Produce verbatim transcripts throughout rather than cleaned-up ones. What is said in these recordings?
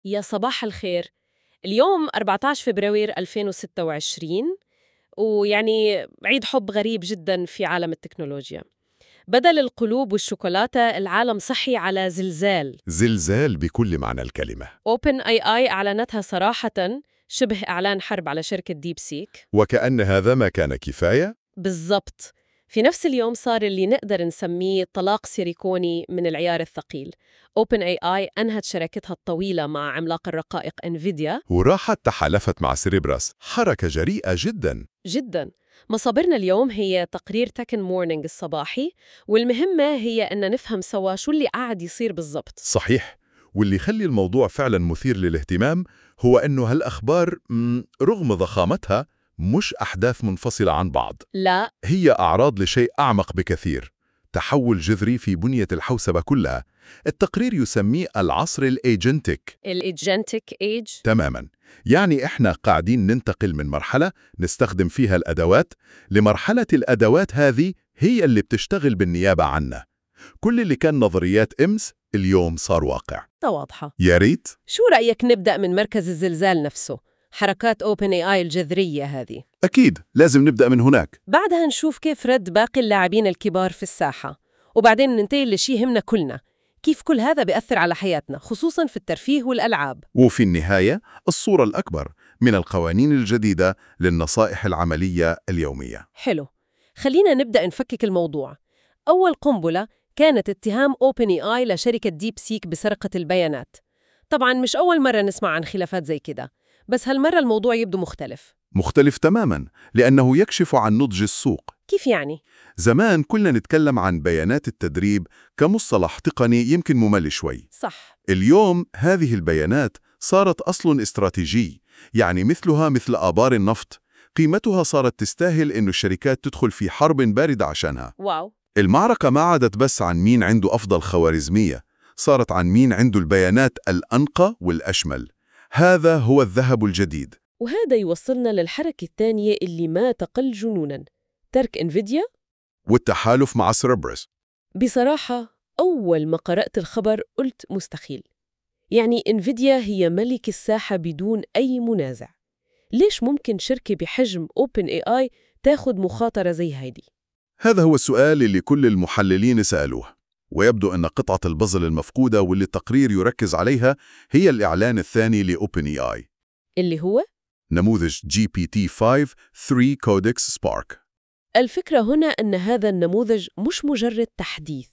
يا صباح الخير. اليوم أربعة عشر فبراير ألفين وستة وعشرين، ويعني عيد حب غريب جدا في عالم التكنولوجيا. بدل القلوب والشوكولاتة العالم صحي على زلزال. زلزال بكل معنى الكلمة. أوبن آي آي أعلنتها صراحة، شبه إعلان حرب على شركة ديب سيك. وكأن هذا ما كان كفاية؟ بالضبط. في نفس اليوم صار اللي نقدر نسميه طلاق سيليكوني من العيار الثقيل. أوبن آي آي أنهت شراكتها الطويلة مع عملاق الرقائق إنفيديا. وراحت تحالفت مع سيريبراس، حركة جريئة جدا. جداً. مصادرنا اليوم هي تقرير تكن مورنينج الصباحي، والمهمة هي أن نفهم سوا شو اللي قاعد يصير بالضبط. صحيح، واللي يخلي الموضوع فعلا مثير للاهتمام هو أنه هالأخبار مم، رغم ضخامتها مش أحداث منفصلة عن بعض. لا. هي أعراض لشيء أعمق بكثير، تحول جذري في بنية الحوسبة كلها. التقرير يسميه العصر الإيجنتيك. الإيجنتيك إيج. تماماً، يعني إحنا قاعدين ننتقل من مرحلة نستخدم فيها الأدوات لمرحلة الأدوات هذه هي اللي بتشتغل بالنيابة عنا. كل اللي كان نظريات إمس اليوم صار واقع. واضحة. يا ريت. شو رأيك نبدأ من مركز الزلزال نفسه، حركات أوبن آي آي الجذرية هذه؟ أكيد لازم نبدأ من هناك. بعدها نشوف كيف رد باقي اللاعبين الكبار في الساحة، وبعدين ننتقل لشي يهمنا كلنا، كيف كل هذا بيأثر على حياتنا خصوصاً في الترفيه والألعاب. وفي النهاية الصورة الأكبر من القوانين الجديدة للنصائح العملية اليومية. حلو. خلينا نبدأ نفكك الموضوع. أول قنبلة كانت اتهام أوبن آي آي لشركة ديب سيك بسرقة البيانات. طبعاً مش أول مرة نسمع عن خلافات زي كده، بس هالمرة الموضوع يبدو مختلف. مختلف تماماً، لأنه يكشف عن نضج السوق. كيف يعني؟ زمان كنا نتكلم عن بيانات التدريب كمصطلح تقني يمكن ممل شوي. صح. اليوم هذه البيانات صارت أصل استراتيجي، يعني مثلها مثل آبار النفط، قيمتها صارت تستاهل إنه الشركات تدخل في حرب باردة عشانها. واو. المعركة ما عادت بس عن مين عنده أفضل خوارزمية، صارت عن مين عنده البيانات الأنقى والأشمل. هذا هو الذهب الجديد. وهذا يوصلنا للحركة الثانية اللي ما تقل جنوناً، ترك إنفيديا. والتحالف مع سيريبراس. بصراحة أول ما قرأت الخبر قلت مستحيل. يعني إنفيديا هي ملك الساحة بدون أي منازع. ليش ممكن شركة بحجم أوبن آي آي تاخد مخاطرة زي هيدي؟ هذا هو السؤال اللي كل المحللين سألوه، ويبدو أن قطعة البازل المفقودة واللي التقرير يركز عليها هي الإعلان الثاني لأوبن آي آي، اللي هو نموذج جي بي تي خمسة ثلاثة كودكس سبارك. الفكرة هنا أن هذا النموذج مش مجرد تحديث،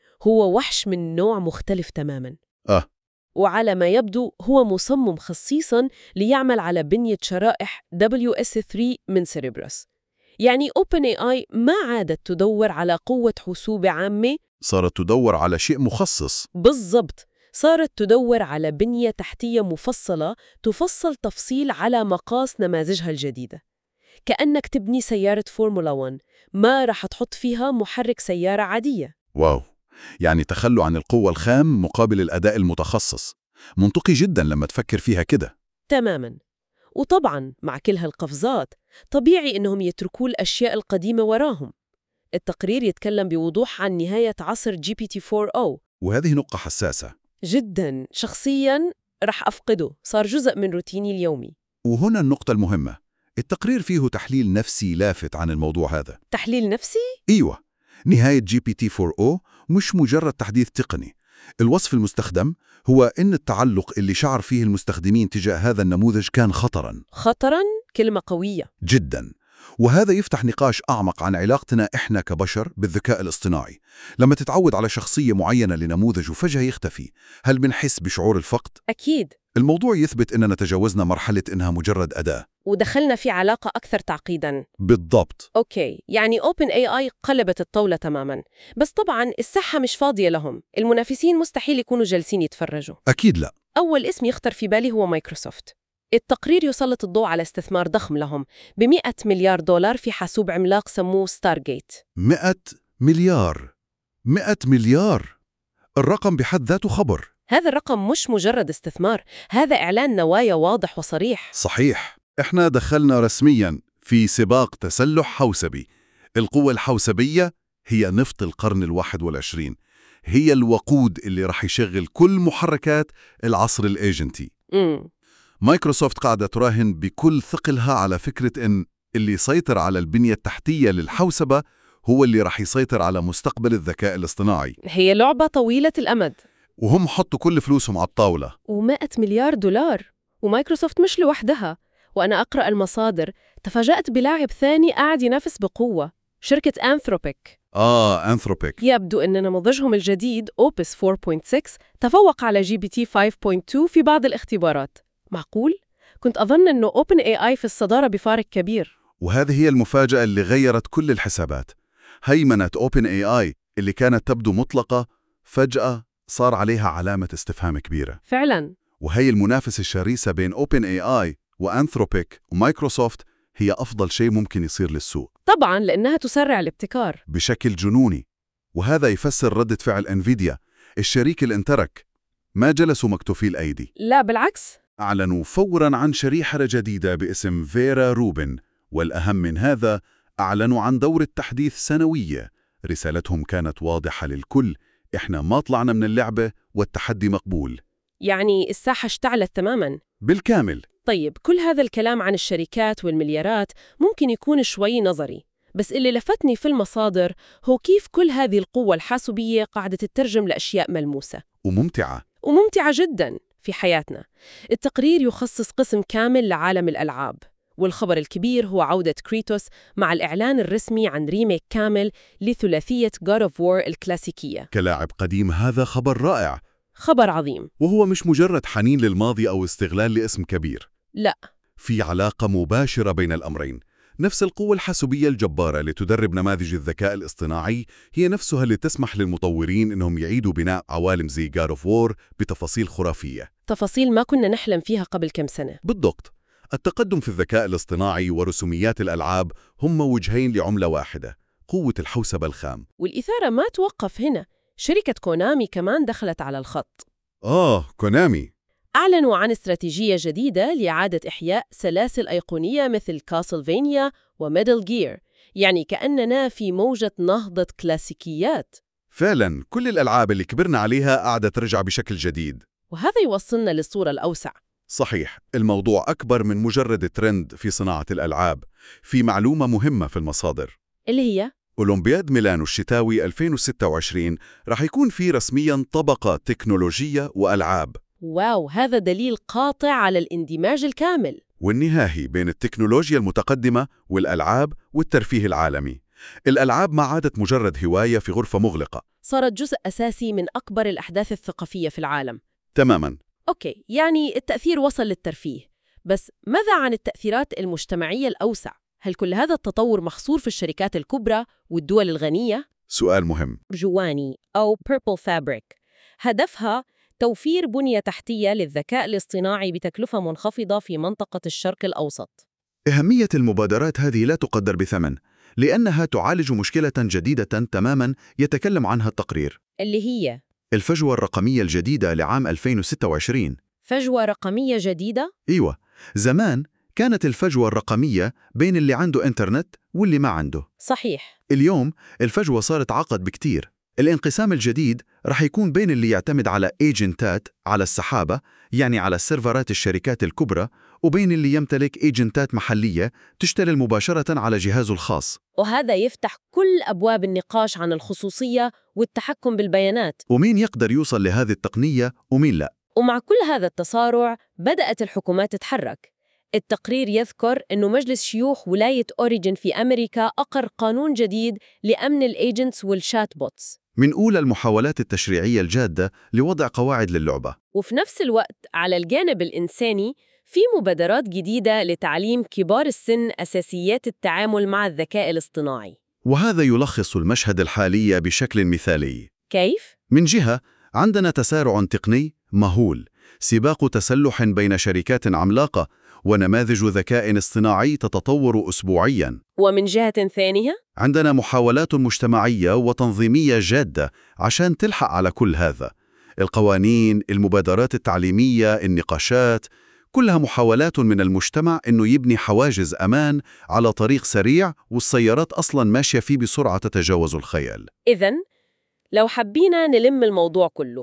هو وحش من نوع مختلف تماماً. آه. وعلى ما يبدو هو مصمم خصيصاً ليعمل على بنية شرائح دبليو إس ثلاثة من سيريبراس. يعني أوبن آي آي ما عادت تدور على قوة حسوب عامة، صارت تدور على شيء مخصص. بالضبط، صارت تدور على بنية تحتية مفصلة تفصل تفصيل على مقاس نماذجها الجديدة. كأنك تبني سيارة فورمولا واحد، ما رح تحط فيها محرك سيارة عادية. واو، يعني تخلوا عن القوة الخام مقابل الأداء المتخصص. منطقي جدا لما تفكر فيها كده. تماماً. وطبعاً مع كل هالقفزات طبيعي إنهم يتركوا الأشياء القديمة وراهم. التقرير يتكلم بوضوح عن نهاية عصر جي بي تي أربعة أو. وهذه نقطة حساسة جداً. شخصياً رح أفقده، صار جزء من روتيني اليومي. وهنا النقطة المهمة. التقرير فيه تحليل نفسي لافت عن الموضوع هذا. تحليل نفسي؟ أيوة، نهاية جي بي تي أربعة أو مش مجرد تحديث تقني. الوصف المستخدم هو إن التعلق اللي شعر فيه المستخدمين تجاه هذا النموذج كان خطراً. خطراً؟ كلمة قوية. جداً. وهذا يفتح نقاش أعمق عن علاقتنا إحنا كبشر بالذكاء الاصطناعي. لما تتعود على شخصية معينة لنموذج وفجأة يختفي، هل بنحس بشعور الفقد؟ أكيد. الموضوع يثبت إننا تجاوزنا مرحلة إنها مجرد أداة، ودخلنا في علاقة أكثر تعقيداً. بالضبط. أوكي، يعني أوبن آي آي قلبت الطاولة تماماً، بس طبعاً الساحة مش فاضية لهم. المنافسين مستحيل يكونوا جالسين يتفرجوا. أكيد لا. أول اسم يخطر في بالي هو مايكروسوفت. التقرير يسلط الضوء على استثمار ضخم لهم بمئة مليار دولار في حاسوب عملاق سموه ستارغيت. مئة مليار. مئة مليار. الرقم بحد ذاته خبر. هذا الرقم مش مجرد استثمار، هذا إعلان نوايا واضح وصريح. صحيح. إحنا دخلنا رسمياً في سباق تسلح حوسبي. القوة الحوسبية هي نفط القرن الواحد والعشرين، هي الوقود اللي رح يشغل كل محركات العصر الإيجنتي. امم مايكروسوفت قاعدة تراهن بكل ثقلها على فكرة إن اللي يسيطر على البنية التحتية للحوسبة هو اللي رح يسيطر على مستقبل الذكاء الاصطناعي. هي لعبة طويلة الأمد، وهم حطوا كل فلوسهم على الطاولة. ومائة مليار دولار، ومايكروسوفت مش لوحدها. وأنا أقرأ المصادر تفاجأت بلاعب ثاني قاعد ينافس بقوة، شركة أنثروبيك. آه أنثروبيك. يبدو أن نموذجهم الجديد أوبس فور بوينت سيكس تفوق على جي بي تي فايف بوينت تو في بعض الاختبارات. معقول؟ كنت أظن أنه أوبن إيه آي في الصدارة بفارق كبير. وهذه هي المفاجأة اللي غيرت كل الحسابات. هيمنة أوبن إيه آي اللي كانت تبدو مطلقة فجأة صار عليها علامة استفهام كبيرة. فعلاً. وهي المنافسة الشرسة بين أوبن إيه آي وأنثروبيك ومايكروسوفت هي أفضل شيء ممكن يصير للسوق. طبعاً لأنها تسرع الابتكار بشكل جنوني. وهذا يفسر ردة فعل انفيديا، الشريك اللي انترك. ما جلسوا مكتوفي الأيدي، لا بالعكس، أعلنوا فوراً عن شريحة جديدة باسم فيرا روبن، والأهم من هذا أعلنوا عن دورة تحديث سنوية. رسالتهم كانت واضحة للكل: إحنا ما طلعنا من اللعبة والتحدي مقبول. يعني الساحة اشتعلت تماماً. بالكامل. طيب كل هذا الكلام عن الشركات والمليارات ممكن يكون شوي نظري، بس اللي لفتني في المصادر هو كيف كل هذه القوة الحاسوبية قاعدة تترجم لأشياء ملموسة وممتعة. وممتعة جداً في حياتنا. التقرير يخصص قسم كامل لعالم الألعاب، والخبر الكبير هو عودة كريتوس مع الإعلان الرسمي عن ريميك كامل لثلاثية God of War الكلاسيكية. كلاعب قديم هذا خبر رائع. خبر عظيم. وهو مش مجرد حنين للماضي أو استغلال لاسم كبير. لا، في علاقة مباشرة بين الأمرين. نفس القوة الحاسوبية الجبارة اللي تدرب نماذج الذكاء الاصطناعي هي نفسها اللي تسمح للمطورين إنهم يعيدوا بناء عوالم زي God of War بتفاصيل خرافية. تفاصيل ما كنا نحلم فيها قبل كم سنة. بالضبط. التقدم في الذكاء الاصطناعي ورسوميات الألعاب هم وجهين لعملة واحدة: قوة الحوسبة الخام. والإثارة ما توقف هنا، شركة كونامي كمان دخلت على الخط. آه كونامي. أعلنوا عن استراتيجية جديدة لإعادة إحياء سلاسل أيقونية مثل كاسلفينيا وميدل جير، يعني كأننا في موجة نهضة كلاسيكيات. فعلاً كل الألعاب اللي كبرنا عليها قاعدة ترجع بشكل جديد. وهذا يوصلنا للصورة الأوسع. صحيح، الموضوع أكبر من مجرد ترند في صناعة الألعاب. في معلومة مهمة في المصادر، اللي هي أولمبياد ميلانو الشتاوي ألفين وستة وعشرين رح يكون فيه رسمياً طبقة تكنولوجية وألعاب. واو، هذا دليل قاطع على الاندماج الكامل والنهائي بين التكنولوجيا المتقدمة والألعاب والترفيه العالمي. الألعاب ما عادت مجرد هواية في غرفة مغلقة، صارت جزء أساسي من أكبر الأحداث الثقافية في العالم. تماماً. أوكي، يعني التأثير وصل للترفيه، بس ماذا عن التأثيرات المجتمعية الأوسع؟ هل كل هذا التطور محصور في الشركات الكبرى والدول الغنية؟ سؤال مهم. جواني أو Purple Fabric هدفها توفير بنية تحتية للذكاء الاصطناعي بتكلفة منخفضة في منطقة الشرق الأوسط. أهمية المبادرات هذه لا تقدر بثمن، لأنها تعالج مشكلة جديدة تماماً يتكلم عنها التقرير، اللي هي الفجوة الرقمية الجديدة لعام ألفين وستة وعشرين. فجوة رقمية جديدة؟ أيوة، زمان كانت الفجوة الرقمية بين اللي عنده إنترنت واللي ما عنده. صحيح. اليوم الفجوة صارت أعقد بكتير. الانقسام الجديد رح يكون بين اللي يعتمد على ايجنتات على السحابة، يعني على السيرفرات الشركات الكبرى، وبين اللي يمتلك ايجنتات محلية تشتغل مباشرة على جهازه الخاص. وهذا يفتح كل أبواب النقاش عن الخصوصية والتحكم بالبيانات. ومين يقدر يوصل لهذه التقنية ومين لا. ومع كل هذا التصارع بدأت الحكومات تتحرك. التقرير يذكر أنه مجلس شيوخ ولاية أوريجن في أمريكا أقر قانون جديد لأمن الإيجنتس والشات بوتس. من أولى المحاولات التشريعية الجادة لوضع قواعد للعبة. وفي نفس الوقت على الجانب الإنساني في مبادرات جديدة لتعليم كبار السن أساسيات التعامل مع الذكاء الاصطناعي. وهذا يلخص المشهد الحالي بشكل مثالي. كيف؟ من جهة عندنا تسارع تقني مهول، سباق تسلح بين شركات عملاقة ونماذج ذكاء اصطناعي تتطور أسبوعياً. ومن جهة ثانية عندنا محاولات مجتمعية وتنظيمية جادة عشان تلحق على كل هذا. القوانين، المبادرات التعليمية، النقاشات، كلها محاولات من المجتمع إنه يبني حواجز أمان على طريق سريع والسيارات أصلاً ماشية فيه بسرعة تتجاوز الخيال. إذن لو حبينا نلم الموضوع كله،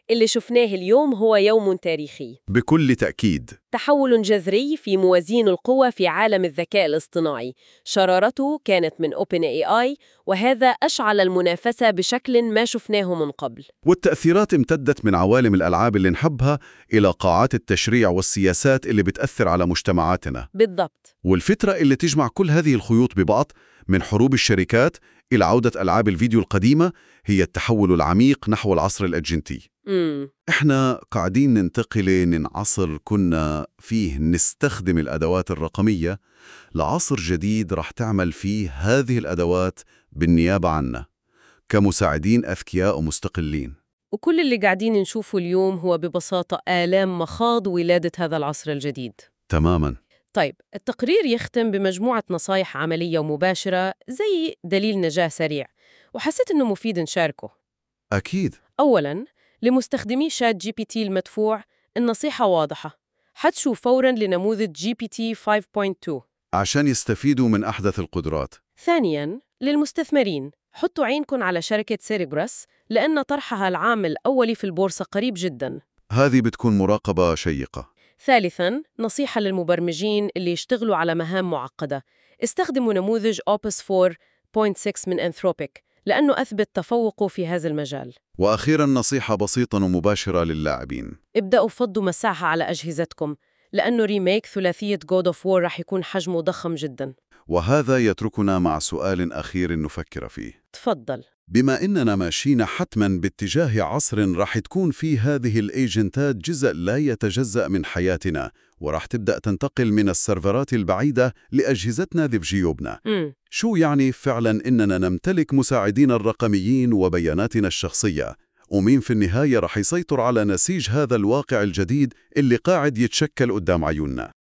اللي شفناه اليوم هو يوم تاريخي، بكل تأكيد. تحول جذري في موازين القوى في عالم الذكاء الاصطناعي. شرارته كانت من أوبن إيه آي، وهذا أشعل المنافسة بشكل ما شفناه من قبل. والتأثيرات امتدت من عوالم الألعاب اللي نحبها إلى قاعات التشريع والسياسات اللي بتأثر على مجتمعاتنا. بالضبط. والفترة اللي تجمع كل هذه الخيوط ببعض، من حروب الشركات إلى عودة ألعاب الفيديو القديمة، هي التحول العميق نحو العصر الأجنتي. مم. إحنا قاعدين ننتقل من عصر كنا فيه نستخدم الأدوات الرقمية لعصر جديد رح تعمل فيه هذه الأدوات بالنيابة عنا كمساعدين أذكياء ومستقلين. وكل اللي قاعدين نشوفه اليوم هو ببساطة آلام مخاض ولادة هذا العصر الجديد. تماماً. طيب، التقرير يختم بمجموعة نصايح عملية ومباشرة زي دليل نجاة سريع، وحسيت إنه مفيد نشاركه. أكيد. أولاً، لمستخدمي شات جي بي تي المدفوع النصيحة واضحة: حدشوا فوراً لنموذج جي بي تي خمسة نقطة اثنين. عشان يستفيدوا من أحدث القدرات. ثانياً، للمستثمرين حطوا عينكم على شركة سيريبرس، لأن طرحها العام الأولي في البورصة قريب جداً. هذه بتكون مراقبة شيقة. ثالثاً، نصيحة للمبرمجين اللي يشتغلوا على مهام معقدة: استخدموا نموذج أوبس أربعة نقطة ستة من أنثروبيك، لأنه أثبت تفوقه في هذا المجال. وأخيراً، نصيحة بسيطة ومباشرة للاعبين: ابدأوا فضوا مساحة على أجهزتكم، لأنه ريميك ثلاثية God of War رح يكون حجمه ضخم جداً. وهذا يتركنا مع سؤال أخير نفكر فيه. تفضل. بما إننا ماشيين حتماً باتجاه عصر رح تكون فيه هذه الإيجنتات جزء لا يتجزأ من حياتنا، ورح تبدأ تنتقل من السيرفرات البعيدة لأجهزتنا ذي في جيوبنا، مم. شو يعني فعلاً إننا نمتلك مساعدين الرقميين وبياناتنا الشخصية؟ ومين في النهاية رح يسيطر على نسيج هذا الواقع الجديد اللي قاعد يتشكل قدام عيوننا؟